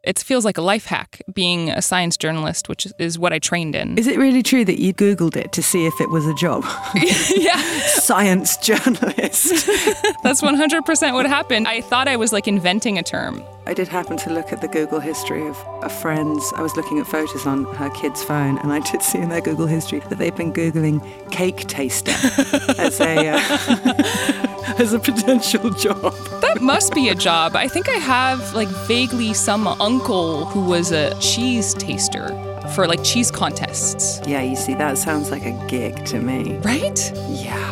It feels like a life hack being a science journalist, which is what I trained in. Is it really true that you Googled it to see if it was a job? Yeah. Science journalist. That's 100% what happened. I thought I was like inventing a term. I did happen to look at the Google history of friends. I was looking at photos on her kid's phone, and I did see in their Google history that they've been Googling cake taster as a potential job. That must be a job. I think I have like vaguely some uncle who was a cheese taster for like cheese contests. Yeah, you see, that sounds like a gig to me. Right? Yeah.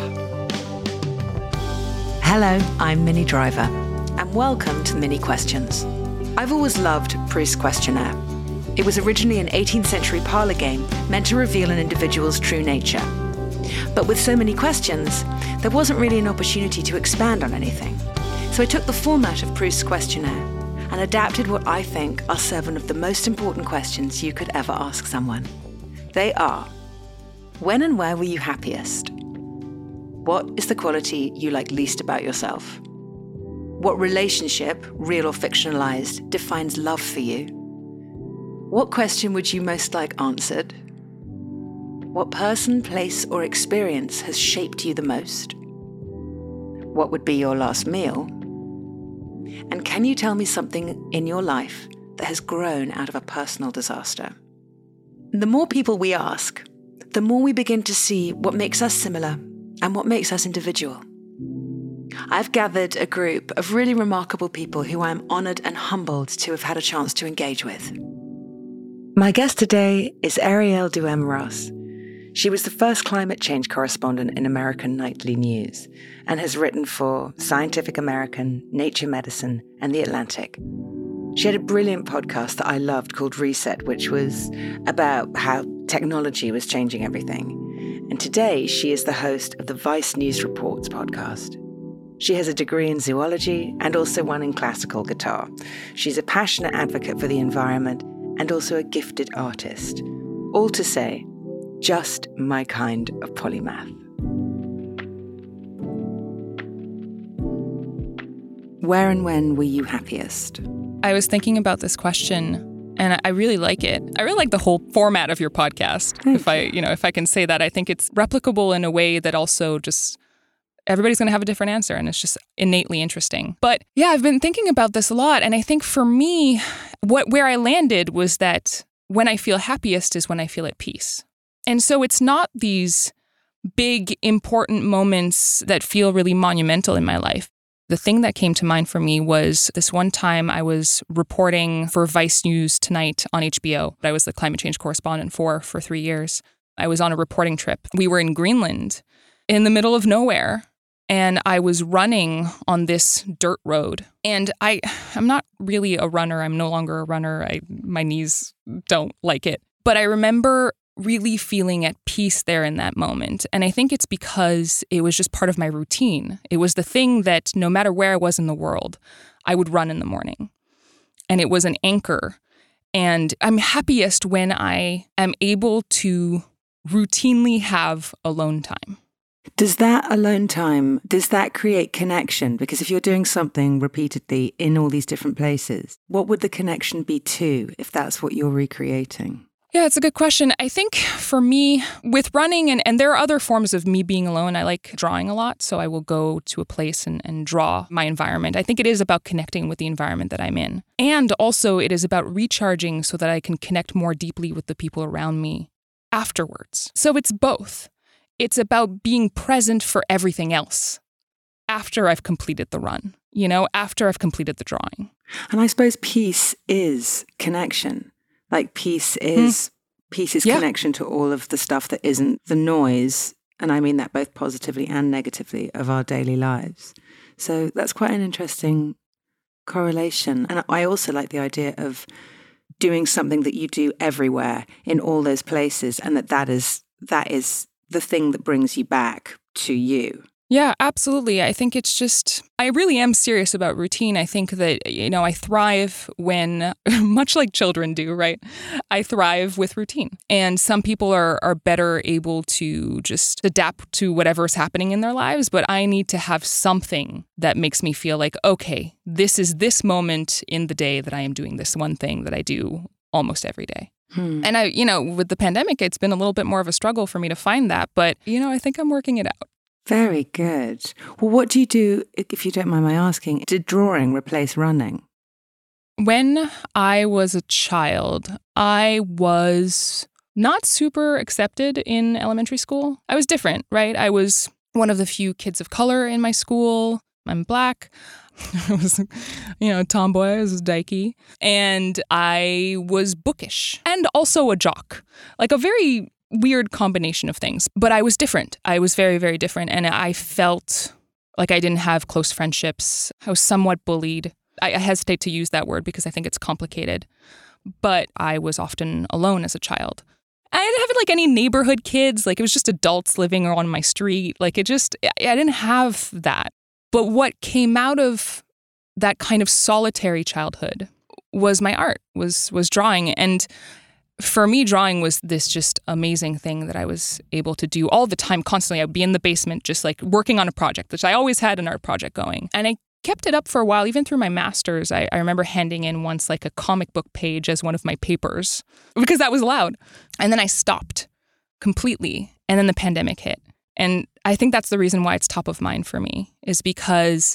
Hello, I'm Minnie Driver, and welcome to Mini Questions. I've always loved Proust's questionnaire. It was originally an 18th century parlour game meant to reveal an individual's true nature. But with so many questions, there wasn't really an opportunity to expand on anything. So I took the format of Proust's questionnaire and adapted what I think are 7 of the most important questions you could ever ask someone. They are: when and where were you happiest? What is the quality you like least about yourself? What relationship, real or fictionalized, defines love for you? What question would you most like answered? What person, place, or experience has shaped you the most? What would be your last meal? And can you tell me something in your life that has grown out of a personal disaster? The more people we ask, the more we begin to see what makes us similar and what makes us individual. I've gathered a group of really remarkable people who I'm honoured and humbled to have had a chance to engage with. My guest today is Arielle Duhaime-Ross. She was the first climate change correspondent in American Nightly News and has written for Scientific American, Nature Medicine, and The Atlantic. She had a brilliant podcast that I loved called Reset, which was about how technology was changing everything. And today she is the host of the Vice News Reports podcast. She has a degree in zoology and also one in classical guitar. She's a passionate advocate for the environment and also a gifted artist. All to say, just my kind of polymath. Where and when were you happiest? I was thinking about this question and I really like it. I really like the whole format of your podcast. If I can say that, I think it's replicable in a way that also just everybody's going to have a different answer and it's just innately interesting. But yeah, I've been thinking about this a lot. And I think for me, where I landed was that when I feel happiest is when I feel at peace. And so it's not these big, important moments that feel really monumental in my life. The thing that came to mind for me was this one time I was reporting for Vice News Tonight on HBO. I was the climate change correspondent for 3 years. I was on a reporting trip. We were in Greenland in the middle of nowhere. And I was running on this dirt road. And I'm not really a runner. I'm no longer a runner. My knees don't like it. But I remember really feeling at peace there in that moment. And I think it's because it was just part of my routine. It was the thing that no matter where I was in the world, I would run in the morning. And it was an anchor. And I'm happiest when I am able to routinely have alone time. Does that alone time, does that create connection? Because if you're doing something repeatedly in all these different places, what would the connection be to if that's what you're recreating? Yeah, it's a good question. I think for me, with running, and there are other forms of me being alone, I like drawing a lot. So I will go to a place and draw my environment. I think it is about connecting with the environment that I'm in. And also it is about recharging so that I can connect more deeply with the people around me afterwards. So it's both. It's about being present for everything else after I've completed the run, after I've completed the drawing. And I suppose peace is connection. Like peace is connection to all of the stuff that isn't the noise. And I mean that both positively and negatively of our daily lives. So that's quite an interesting correlation. And I also like the idea of doing something that you do everywhere in all those places and that is the thing that brings you back to you. Yeah, absolutely. I think it's just, I really am serious about routine. I think that, I thrive when, much like children do, right? I thrive with routine. And some people are better able to just adapt to whatever's happening in their lives. But I need to have something that makes me feel like, okay, this is this moment in the day that I am doing this one thing that I do almost every day. And with the pandemic, it's been a little bit more of a struggle for me to find that. But, I think I'm working it out. Very good. Well, what do you do, if you don't mind my asking, did drawing replace running? When I was a child, I was not super accepted in elementary school. I was different, right? I was one of the few kids of color in my school. I'm Black. I was, a tomboy. I was dykey. And I was bookish and also a jock. Like a very weird combination of things. But I was different. I was very, very different. And I felt like I didn't have close friendships. I was somewhat bullied. I hesitate to use that word because I think it's complicated. But I was often alone as a child. I didn't have any neighborhood kids. It was just adults living on my street. I didn't have that. But what came out of that kind of solitary childhood was my art, was drawing. And for me, drawing was this just amazing thing that I was able to do all the time, constantly. I would be in the basement just working on a project, which I always had an art project going. And I kept it up for a while, even through my master's. I remember handing in once a comic book page as one of my papers because that was allowed. And then I stopped completely. And then the pandemic hit. And I think that's the reason why it's top of mind for me, is because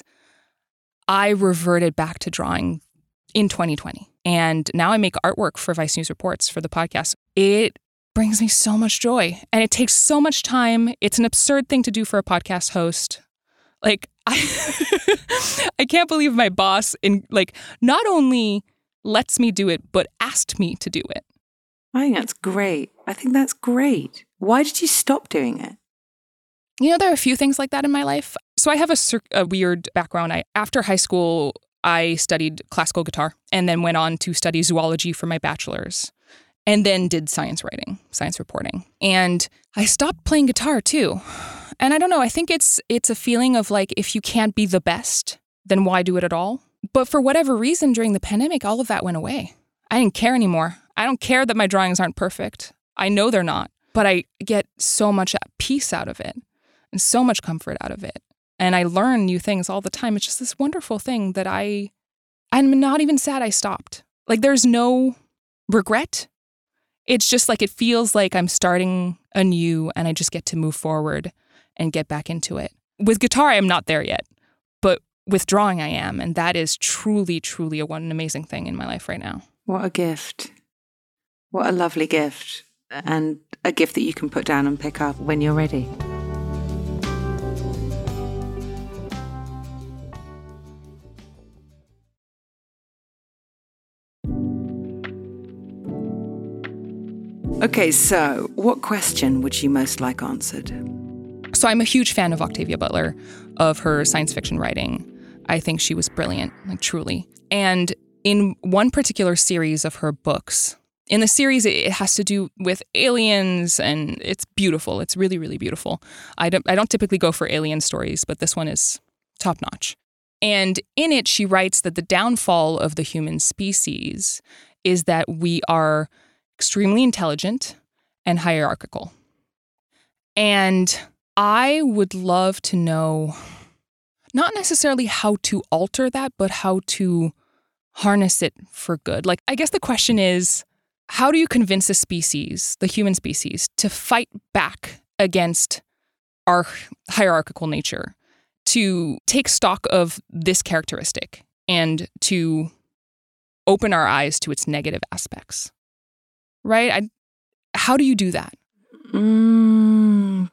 I reverted back to drawing in 2020. And now I make artwork for Vice News Reports for the podcast. It brings me so much joy. And it takes so much time. It's an absurd thing to do for a podcast host. I can't believe my boss not only lets me do it, but asked me to do it. I think that's great. Why did you stop doing it? There are a few things like that in my life. So I have a weird background. After high school, I studied classical guitar and then went on to study zoology for my bachelor's and then did science writing, science reporting. And I stopped playing guitar too. And I don't know, I think it's a feeling of if you can't be the best, then why do it at all? But for whatever reason during the pandemic, all of that went away. I didn't care anymore. I don't care that my drawings aren't perfect. I know they're not, but I get so much peace out of it and so much comfort out of it. And I learn new things all the time. It's just this wonderful thing that I'm not even sad I stopped. There's no regret. It's just it feels like I'm starting anew and I just get to move forward and get back into it. With guitar, I am not there yet, but with drawing, I am. And that is truly, truly an amazing thing in my life right now. What a gift. What a lovely gift. And a gift that you can put down and pick up when you're ready. Okay, so what question would you most like answered? So I'm a huge fan of Octavia Butler, of her science fiction writing. I think she was brilliant, truly. And in one particular series of her books, in the series, it has to do with aliens, and it's beautiful. It's really, really beautiful. I don't typically go for alien stories, but this one is top-notch. And in it, she writes that the downfall of the human species is that we are extremely intelligent and hierarchical. And I would love to know, not necessarily how to alter that, but how to harness it for good. I guess the question is, how do you convince a species, the human species, to fight back against our hierarchical nature, to take stock of this characteristic and to open our eyes to its negative aspects? Right? How do you do that? God,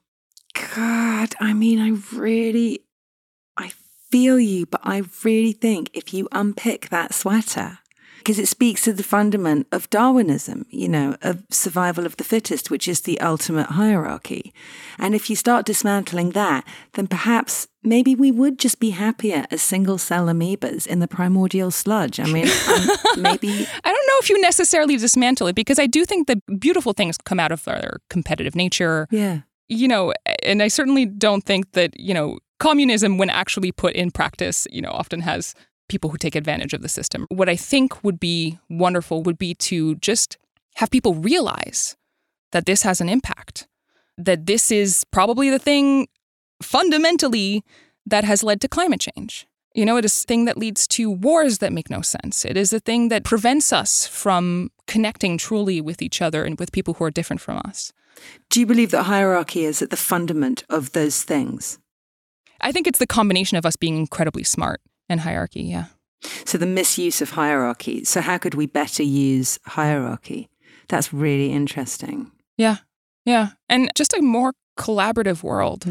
I feel you, but I really think if you unpick that sweater, because it speaks to the fundament of Darwinism, of survival of the fittest, which is the ultimate hierarchy. And if you start dismantling that, then perhaps maybe we would just be happier as single-cell amoebas in the primordial sludge. Maybe... I don't know if you necessarily dismantle it, because I do think that beautiful things come out of their competitive nature. Yeah. And I certainly don't think that, communism, when actually put in practice, often has people who take advantage of the system. What I think would be wonderful would be to just have people realize that this has an impact, that this is probably the thing fundamentally that has led to climate change. It is a thing that leads to wars that make no sense. It is a thing that prevents us from connecting truly with each other and with people who are different from us. Do you believe that hierarchy is at the fundament of those things? I think it's the combination of us being incredibly smart and hierarchy, yeah. So the misuse of hierarchy. So how could we better use hierarchy? That's really interesting. Yeah. And just a more collaborative world.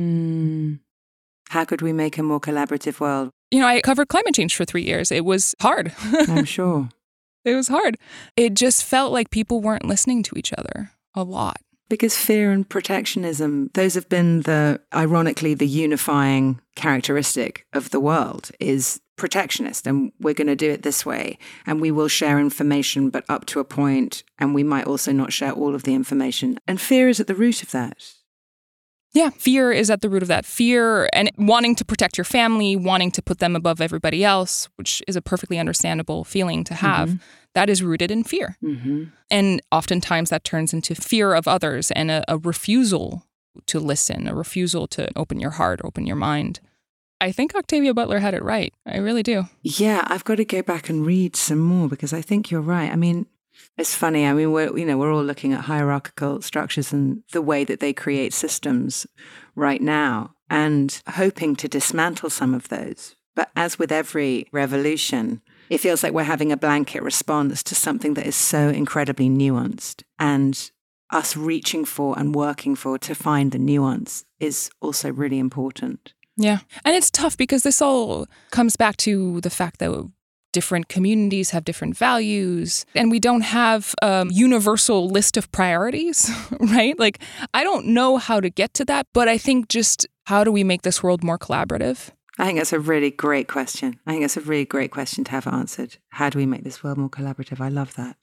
How could we make a more collaborative world? I covered climate change for 3 years. It was hard. I'm sure. It was hard. It just felt like people weren't listening to each other a lot. Because fear and protectionism, those have been ironically, the unifying characteristic of the world is protectionist. And we're going to do it this way. And we will share information, but up to a point. And we might also not share all of the information. And fear is at the root of that. Yeah, fear is at the root of that. Fear and wanting to protect your family, wanting to put them above everybody else, which is a perfectly understandable feeling to have, that is rooted in fear. And oftentimes that turns into fear of others and a refusal to listen, a refusal to open your heart, open your mind. I think Octavia Butler had it right. I really do. Yeah, I've got to go back and read some more because I think you're right. I mean, it's funny. I mean, we're all looking at hierarchical structures and the way that they create systems right now and hoping to dismantle some of those. But as with every revolution, it feels like we're having a blanket response to something that is so incredibly nuanced. And us reaching for and working for to find the nuance is also really important. Yeah. And it's tough because this all comes back to the fact that different communities have different values, and we don't have a universal list of priorities, right? Like, I don't know how to get to that, but I think just how do we make this world more collaborative? I think that's a really great question. I think it's a really great question to have answered. How do we make this world more collaborative? I love that.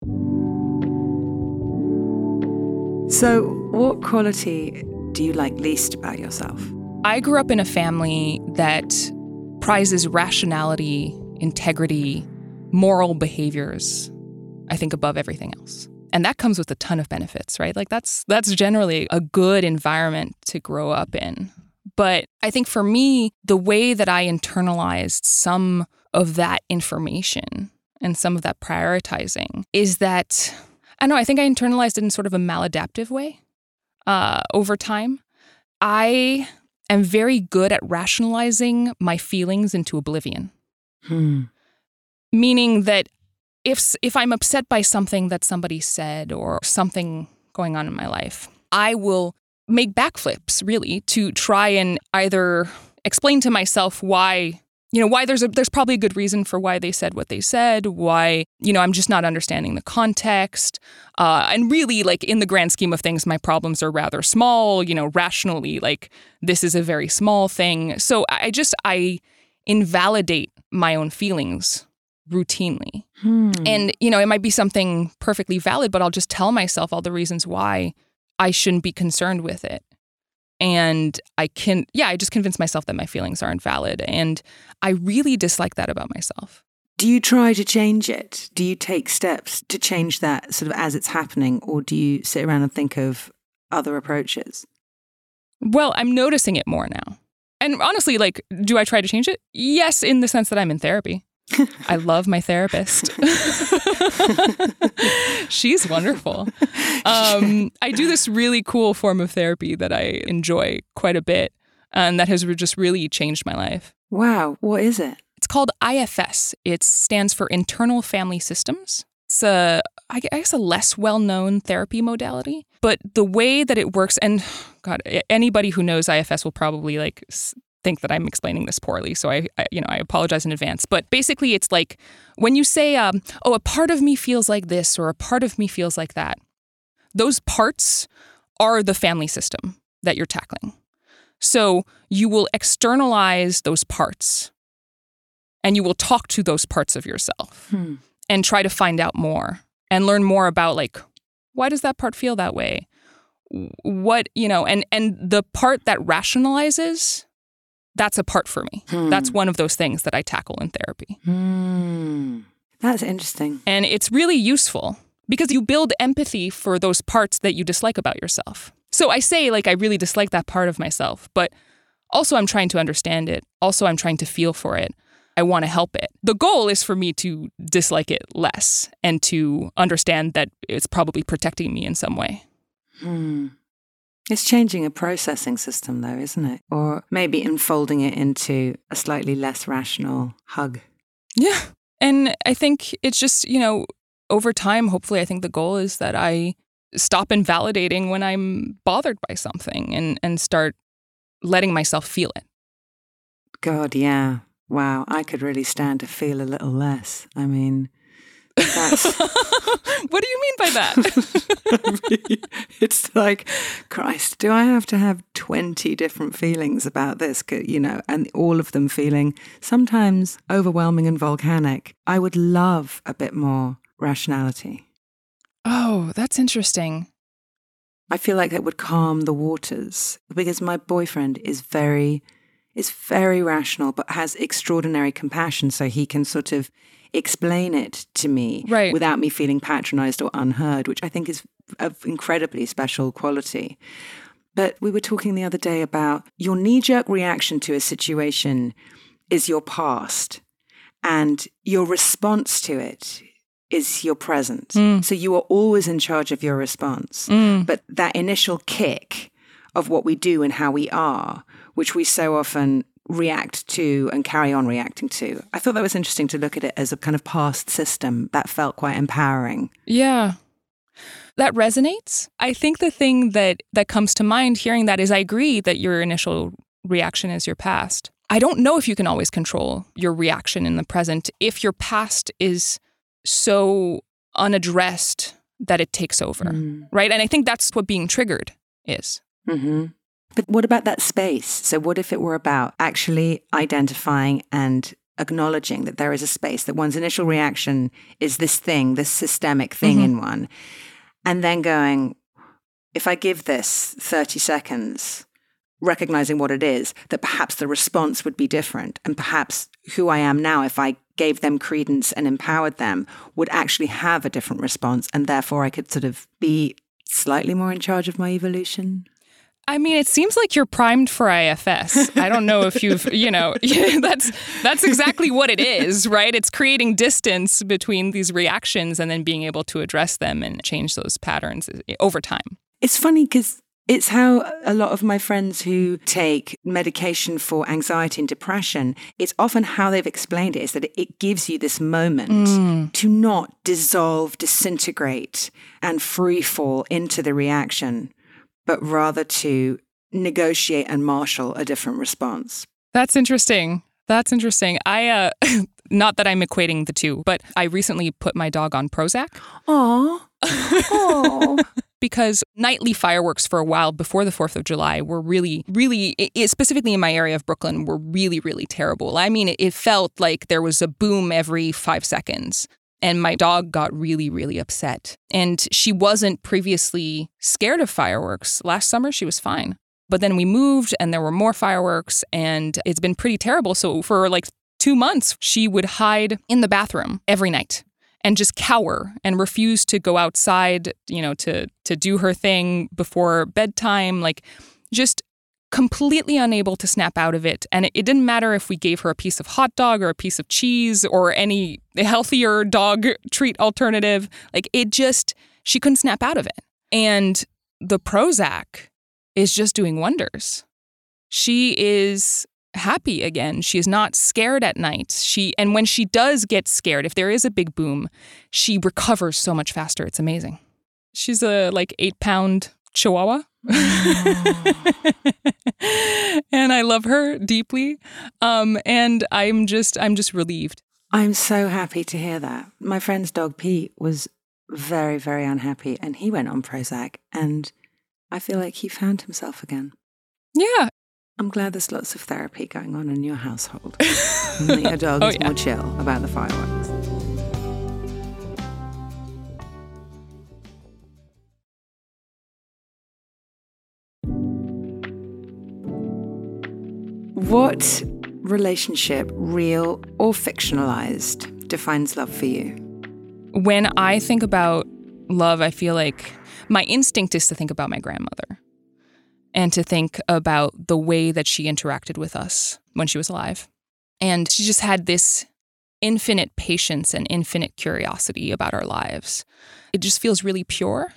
So, what quality do you like least about yourself? I grew up in a family that prizes rationality, integrity, moral behaviors, I think, above everything else. And that comes with a ton of benefits, right? Like that's generally a good environment to grow up in. But I think for me, the way that I internalized some of that information and some of that prioritizing is that, I think I internalized it in sort of a maladaptive way over time. I am very good at rationalizing my feelings into oblivion. Meaning that if I'm upset by something that somebody said or something going on in my life, I will make backflips, really, to try and either explain to myself why there's probably a good reason for why they said what they said, why, I'm just not understanding the context. And really, like, in the grand scheme of things, my problems are rather small, rationally, like, this is a very small thing. So I invalidate my own feelings routinely. And, it might be something perfectly valid, but I'll just tell myself all the reasons why I shouldn't be concerned with it. And I just convince myself that my feelings aren't valid. And I really dislike that about myself. Do you try to change it? Do you take steps to change that sort of as it's happening? Or do you sit around and think of other approaches? Well, I'm noticing it more now. And honestly, like, do I try to change it? Yes, in the sense that I'm in therapy. I love my therapist. She's wonderful. I do this really cool form of therapy that I enjoy quite a bit, and that has just really changed my life. Wow. What is it? It's called IFS. It stands for Internal Family Systems. It's I guess a less well-known therapy modality, but the way that it works, and God, anybody who knows IFS will probably think that I'm explaining this poorly, so I apologize in advance. But basically, it's like when you say, a part of me feels like this or a part of me feels like that, those parts are the family system that you're tackling. So you will externalize those parts, and you will talk to those parts of yourself and try to find out more and learn more about, like, why does that part feel that way? What, and the part that rationalizes that's a part for me. That's one of those things that I tackle in therapy. That's interesting. And it's really useful because you build empathy for those parts that you dislike about yourself. So I say, like, I really dislike that part of myself, but also I'm trying to understand it. Also, I'm trying to feel for it. I want to help it. The goal is for me to dislike it less and to understand that it's probably protecting me in some way. It's changing a processing system, though, isn't it? Or maybe enfolding it into a slightly less rational hug. Yeah. And I think it's just, over time, hopefully, I think the goal is that I stop invalidating when I'm bothered by something and start letting myself feel it. God, yeah. Wow. I could really stand to feel a little less. I mean, that's... What do you mean by that? It's like, Christ, do I have to have 20 different feelings about this, and all of them feeling sometimes overwhelming and volcanic? I would love a bit more rationality. Oh, that's interesting. I feel like that would calm the waters because my boyfriend is very rational, but has extraordinary compassion. So he can sort of explain it to me without me feeling patronized or unheard, which I think is an incredibly special quality. But we were talking the other day about your knee-jerk reaction to a situation is your past, and your response to it is your present. So you are always in charge of your response. But that initial kick of what we do and how we are, which we so often react to and carry on reacting to. I thought that was interesting to look at it as a kind of past system that felt quite empowering. Yeah. That resonates. I think the thing that comes to mind hearing that is I agree that your initial reaction is your past. I don't know if you can always control your reaction in the present if your past is so unaddressed that it takes over, right? And I think that's what being triggered is. But what about that space? So what if it were about actually identifying and acknowledging that there is a space, that one's initial reaction is this thing, this systemic thing in one, and then going, if I give this 30 seconds, recognizing what it is, that perhaps the response would be different, and perhaps who I am now, if I gave them credence and empowered them, would actually have a different response, and therefore I could sort of be slightly more in charge of my evolution. I mean, it seems like you're primed for IFS. I don't know if you've, that's exactly what it is, right? It's creating distance between these reactions and then being able to address them and change those patterns over time. It's funny because it's how a lot of my friends who take medication for anxiety and depression, it's often how they've explained it is that it gives you this moment to not dissolve, disintegrate, and free fall into the reaction, but rather to negotiate and marshal a different response. That's interesting. I, not that I'm equating the two, but I recently put my dog on Prozac. Aww. Because nightly fireworks for a while before the 4th of July were really, specifically in my area of Brooklyn, were really, really terrible. I mean, it felt like there was a boom every 5 seconds. And my dog got really, really upset. And she wasn't previously scared of fireworks. Last summer, she was fine. But then we moved and there were more fireworks and it's been pretty terrible. So for like 2 months, she would hide in the bathroom every night and just cower and refuse to go outside, to do her thing before bedtime, like just completely unable to snap out of it. And it didn't matter if we gave her a piece of hot dog or a piece of cheese or any healthier dog treat alternative. Like she couldn't snap out of it. And the Prozac is just doing wonders. She is happy again. She is not scared at night. And when she does get scared, if there is a big boom, she recovers so much faster. It's amazing. She's a 8-pound Chihuahua. And I love her deeply. And I'm just relieved. I'm so happy to hear that. My friend's dog Pete was very, very unhappy and he went on Prozac and I feel like he found himself again. Yeah. I'm glad there's lots of therapy going on in your household. And that your dog is more chill about the fireworks. What relationship, real or fictionalized, defines love for you? When I think about love, I feel like my instinct is to think about my grandmother and to think about the way that she interacted with us when she was alive. And she just had this infinite patience and infinite curiosity about our lives. It just feels really pure.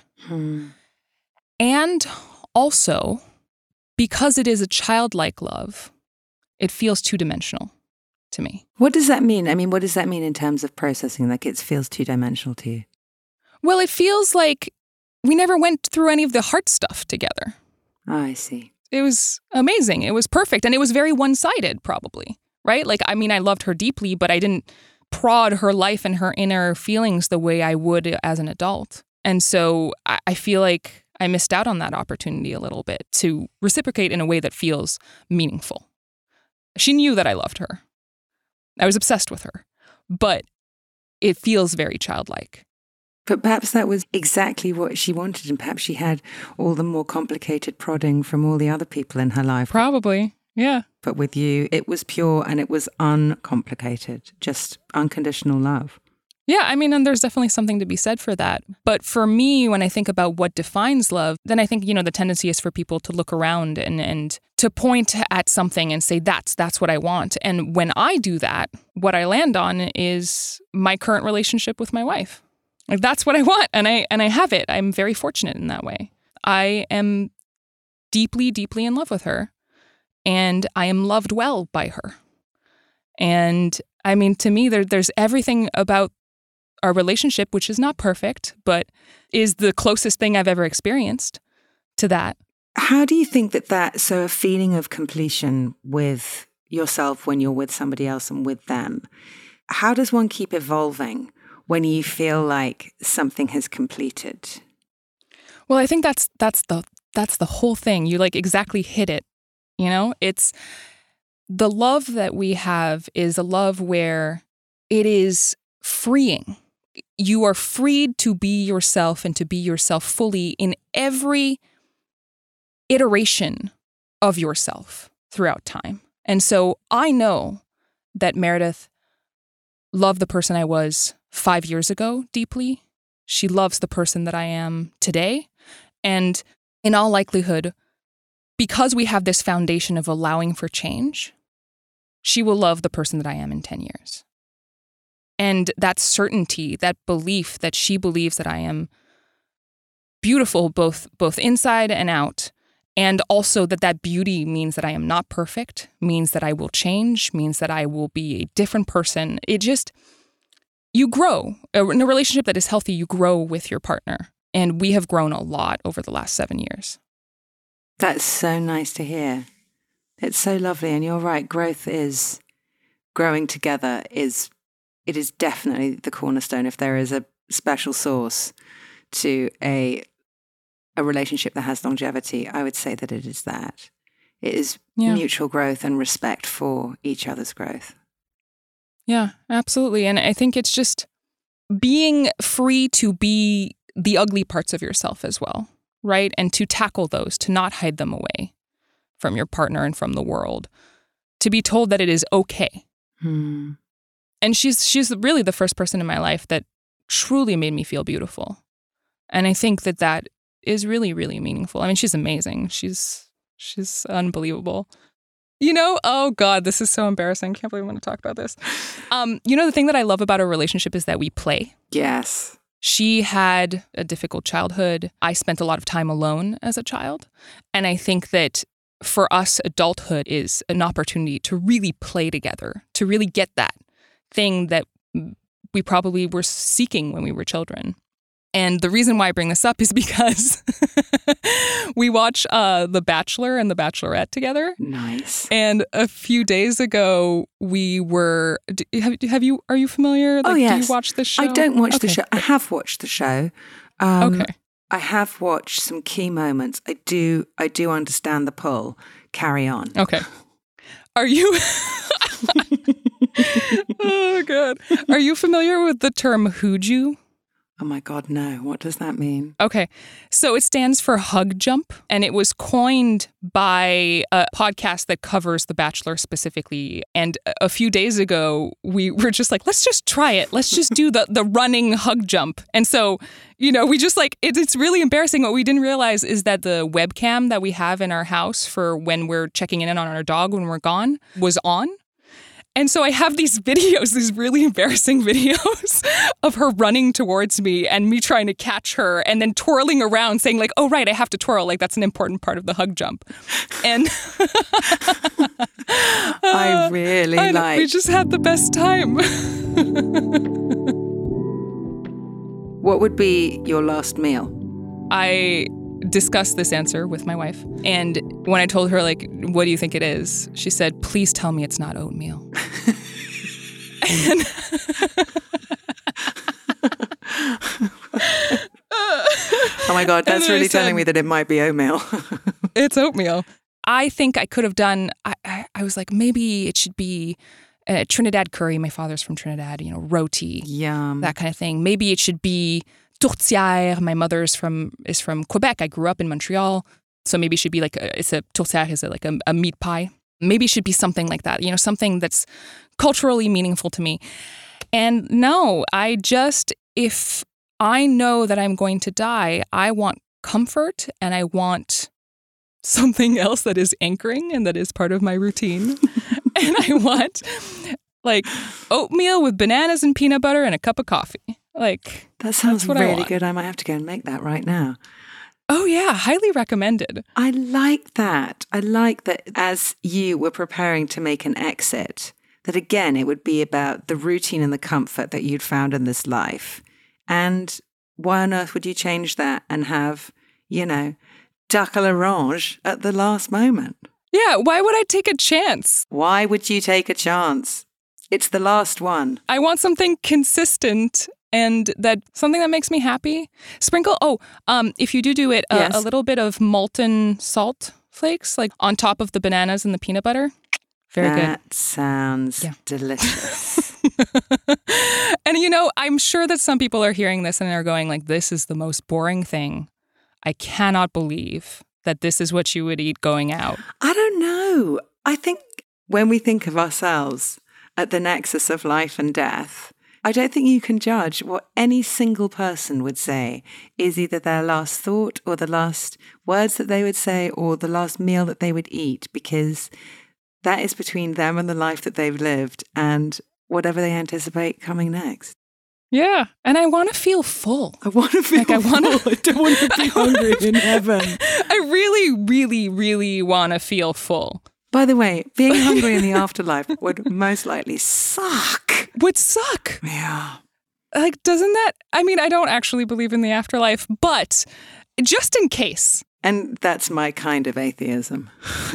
And also, because it is a childlike love, it feels two-dimensional to me. What does that mean? I mean, what does that mean in terms of processing? Like it feels two-dimensional to you? Well, it feels like we never went through any of the hard stuff together. Oh, I see. It was amazing. It was perfect. And it was very one-sided, probably, right? Like, I mean, I loved her deeply, but I didn't prod her life and her inner feelings the way I would as an adult. And so I feel like I missed out on that opportunity a little bit to reciprocate in a way that feels meaningful. She knew that I loved her. I was obsessed with her, but it feels very childlike. But perhaps that was exactly what she wanted, and perhaps she had all the more complicated prodding from all the other people in her life. Probably, yeah. But with you, it was pure and it was uncomplicated, just unconditional love. Yeah, I mean, and there's definitely something to be said for that. But for me, when I think about what defines love, then I think, the tendency is for people to look around and to point at something and say, that's what I want. And when I do that, what I land on is my current relationship with my wife. Like, that's what I want, and I have it. I'm very fortunate in that way. I am deeply, deeply in love with her, and I am loved well by her. And I mean, to me, there's everything about our relationship, which is not perfect, but is the closest thing I've ever experienced to that. How do you think so a feeling of completion with yourself when you're with somebody else and with them, how does one keep evolving when you feel like something has completed? Well, I think that's the whole thing. You exactly hit it. It's the love that we have is a love where it is freeing. You are freed to be yourself and to be yourself fully in every iteration of yourself throughout time. And so I know that Meredith loved the person I was 5 years ago deeply. She loves the person that I am today. And in all likelihood, because we have this foundation of allowing for change, she will love the person that I am in 10 years. And that certainty, that belief that she believes that I am beautiful both inside and out, and also that beauty means that I am not perfect, means that I will change, means that I will be a different person. You grow. In a relationship that is healthy, you grow with your partner. And we have grown a lot over the last 7 years. That's so nice to hear. It's so lovely. And you're right, growing together is definitely the cornerstone. If there is a special sauce to a relationship that has longevity, I would say that it is that. It is mutual growth and respect for each other's growth. Yeah, absolutely. And I think it's just being free to be the ugly parts of yourself as well, right? And to tackle those, to not hide them away from your partner and from the world, to be told that it is okay. And she's really the first person in my life that truly made me feel beautiful. And I think that is really, really meaningful. I mean, she's amazing. She's unbelievable. Oh God, this is so embarrassing. Can't believe I'm going to talk about this. The thing that I love about our relationship is that we play. Yes. She had a difficult childhood. I spent a lot of time alone as a child. And I think that for us, adulthood is an opportunity to really play together, to really get that thing that we probably were seeking when we were children. And the reason why I bring this up is because we watch The Bachelor and The Bachelorette together. Nice. And a few days ago, we were. Are you familiar? Oh yes. Do you watch the show? I don't watch the show. I have watched the show. Okay. I have watched some key moments. I do understand the pull. Carry on. Okay. Are you? Oh God. Are you familiar with the term hooju? Oh my God, no. What does that mean? Okay. So it stands for Hug Jump, and it was coined by a podcast that covers The Bachelor specifically. And a few days ago, we were just like, let's just try it. Let's just do the running hug jump. And so, we just like, it's really embarrassing. What we didn't realize is that the webcam that we have in our house for when we're checking in on our dog when we're gone was on. And so I have these videos, these really embarrassing videos of her running towards me and me trying to catch her and then twirling around saying like, oh, right, I have to twirl. Like that's an important part of the hug jump. And we just had the best time. What would be your last meal? I discussed this answer with my wife. And when I told her, like, what do you think it is? She said, please tell me it's not oatmeal. Oh my God, that's really telling me that it might be oatmeal. It's oatmeal. I think I could have done, I was like, maybe it should be Trinidad curry. My father's from Trinidad, roti. Yum. That kind of thing. Maybe it should be tourtière. My mother is from Quebec. I grew up in Montreal. So maybe it should be like, tourtière is like a meat pie. Maybe it should be something like that, something that's culturally meaningful to me. And no, if I know that I'm going to die, I want comfort and I want something else that is anchoring and that is part of my routine. And I want like oatmeal with bananas and peanut butter and a cup of coffee. Like that sounds really good. I might have to go and make that right now. Oh yeah, highly recommended. I like that. I like that as you were preparing to make an exit, that again, it would be about the routine and the comfort that you'd found in this life. And why on earth would you change that and have, duck à l'orange at the last moment? Yeah, why would I take a chance? Why would you take a chance? It's the last one. I want something consistent and something that makes me happy. Sprinkle, if you do it, yes. A little bit of molten salt flakes, like on top of the bananas and the peanut butter. Very good. That sounds delicious. And I'm sure that some people are hearing this and are going like, this is the most boring thing. I cannot believe that this is what you would eat going out. I don't know. I think when we think of ourselves at the nexus of life and death, I don't think you can judge what any single person would say is either their last thought or the last words that they would say or the last meal that they would eat, because that is between them and the life that they've lived and whatever they anticipate coming next. Yeah, and I want to feel full. I want to feel full. I don't want to be hungry in heaven. I really, really, really want to feel full. By the way, being hungry in the afterlife would most likely suck. Would suck. Yeah. Like, doesn't that... I mean, I don't actually believe in the afterlife, but just in case. And that's my kind of atheism.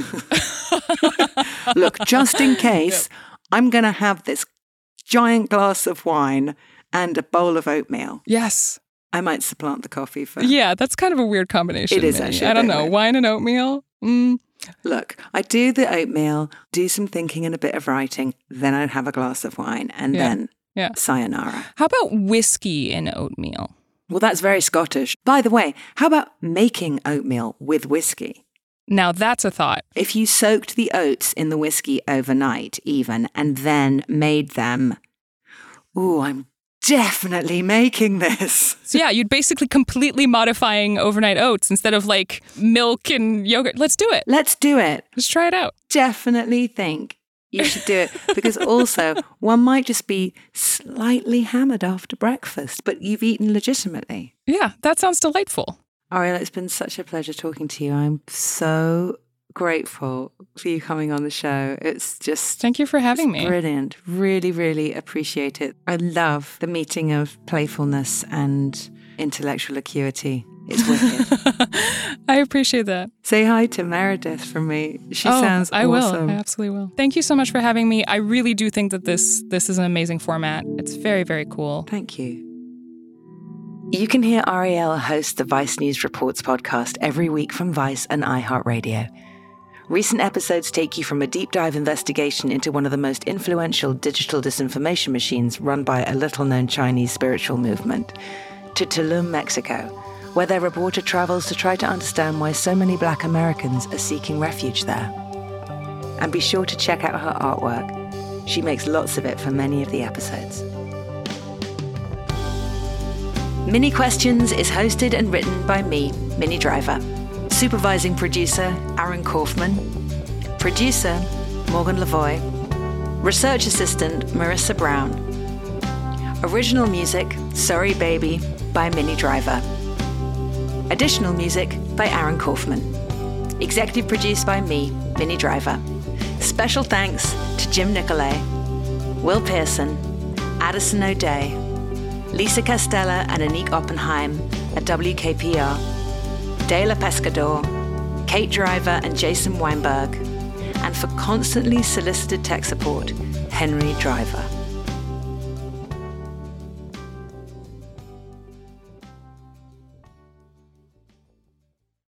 Look, just in case, I'm going to have this giant glass of wine and a bowl of oatmeal. Yes. I might supplant the coffee for... Yeah, that's kind of a weird combination. It is actually. I don't know. Wine and oatmeal? Look, I do the oatmeal, do some thinking and a bit of writing, then I'd have a glass of wine, and then sayonara. How about whiskey and oatmeal? Well, that's very Scottish. By the way, how about making oatmeal with whiskey? Now that's a thought. If you soaked the oats in the whiskey overnight even, and then made them, I'm definitely making this. So yeah, you'd basically completely modifying overnight oats instead of like milk and yogurt. Let's do it. Let's do it. Let's try it out. Definitely think you should do it, because also one might just be slightly hammered after breakfast, but you've eaten legitimately. Yeah, that sounds delightful. Ariel, it's been such a pleasure talking to you. I'm so grateful for you coming on the show. It's just... Thank you for having me. Brilliant. Really, really appreciate it. I love the meeting of playfulness and intellectual acuity. It's wicked. I appreciate that. Say hi to Meredith from me. She sounds awesome. I will. I absolutely will. Thank you so much for having me. I really do think that this is an amazing format. It's very, very cool. Thank you. You can hear Ariel host the Vice News Reports podcast every week from Vice and iHeartRadio. Recent episodes take you from a deep dive investigation into one of the most influential digital disinformation machines run by a little-known Chinese spiritual movement, to Tulum, Mexico, where their reporter travels to try to understand why so many Black Americans are seeking refuge there. And be sure to check out her artwork. She makes lots of it for many of the episodes. Mini Questions is hosted and written by me, Minnie Driver. Supervising producer, Aaron Kaufman. Producer, Morgan Lavoie. Research assistant, Marissa Brown. Original music, Sorry Baby, by Minnie Driver. Additional music by Aaron Kaufman. Executive produced by me, Minnie Driver. Special thanks to Jim Nicolay, Will Pearson, Addison O'Day, Lisa Castella and Anique Oppenheim at WKPR, Dela Pescador, Kate Driver and Jason Weinberg, and for constantly solicited tech support, Henry Driver.